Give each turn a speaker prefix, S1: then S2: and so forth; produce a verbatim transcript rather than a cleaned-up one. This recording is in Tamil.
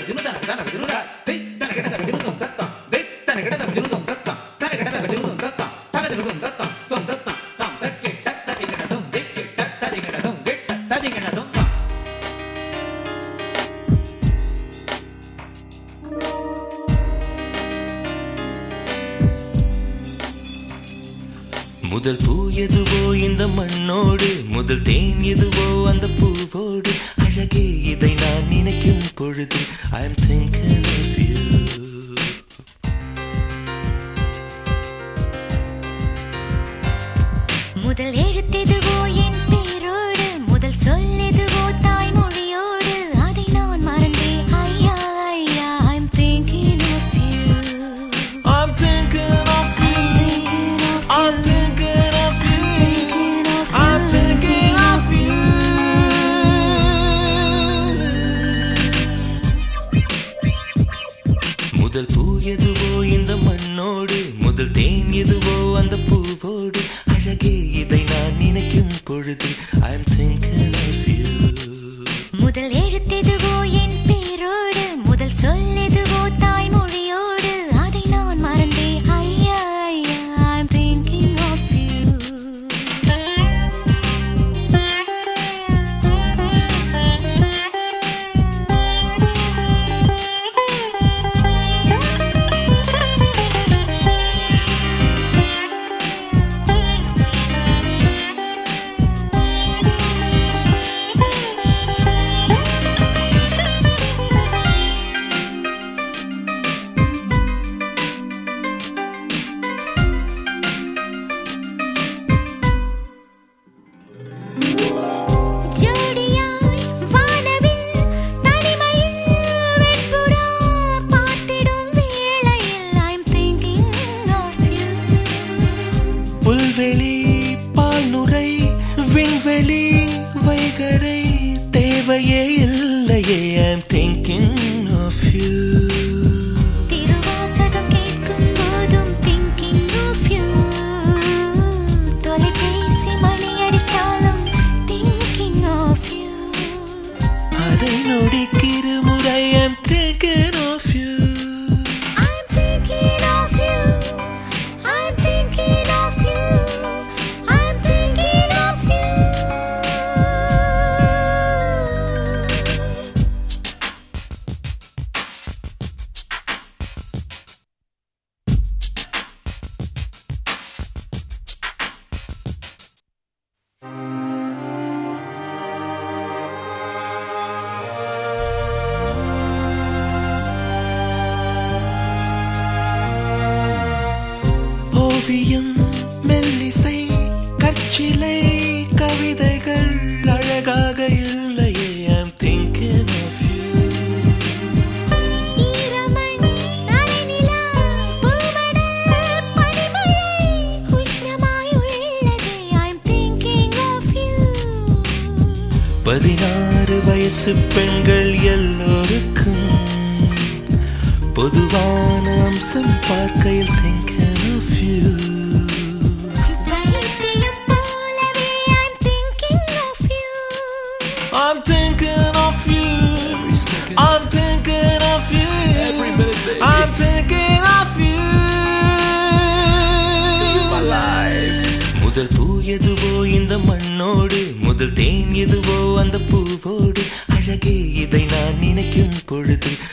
S1: முதல் பூ எதுவோ இந்த மண்ணோடு, முதல் தேன் எதுவோ அந்த பூவோடு, அழகே இதை நான் நினைக்கும் பொழுது I am thinking of you.
S2: முதல் எழுத்தெதுவோ என் பேரோடு, முதல் சொல் எதுவோ தாய்மொழியோடு, அதை நான் மறந்தேன் ஐயா ஐயா I am thinking of you.
S1: I'm thinking of you. I'm thinking of you. I'm thinking of you. முதல் பூ எதுவோ இந்த மண்ணோடு, முதல் தேன் எதுவோ அந்த பூவோடு, அழகே இதை நான் நினைக்கும் பொழுது I am thinking of you.
S2: முதல் எழுத்தெதுவோ என் பேரோடு, முதல் சொல் எதுவோ தாய்மொழியோடு, அதை நான் மறந்தேன் ஐயா ஐயா I am thinking of you. ஜோடியாய் வானவில் தனிமையில் வெண்புறா பார்த்திடும் வேளையில் I am thinking of you.
S1: புல்வெளி பால்நுரை விண்வெளி வைகரை தேவையே இல்லையே I am thinking of you.
S2: Thiruvasagam கேட்கும் போதும் thinking of you. தொலைபேசி மணி அடித்தாலும் thinking of you.
S1: அதை நொடிக்கிற முறை I am thinking of you.
S2: I'm thinking of you. I'm thinking of you. I'm thinking of you.
S1: ஓவியம் மெல்லிசை கற்சிலை கவிதைகள் அழகாக இல்லையே I am thinking of you.
S2: ஈரமண் நனைநிலா பூமடல் பனிமழை உஷ்ணமாய் உள்ளது I'm thinking of you.
S1: பதினாறு வயசு பெண்கள் எல்லோருக்கும் பொதுவான அம்சம் பார்க்கையில் thinking of you.
S2: வைத்தியம் போலவே I'm thinking of you.
S1: I'm thinking of you. I'm thinking of you.
S3: Every minute, baby.
S1: I'm thinking of you.
S3: My life.
S1: முதல் பூ எதுவோ இந்த மண்ணோடு, முதல் தேன் எதுவோ அந்த பூவோடு, அழகே இதை நான் நினைக்கும் பொழுது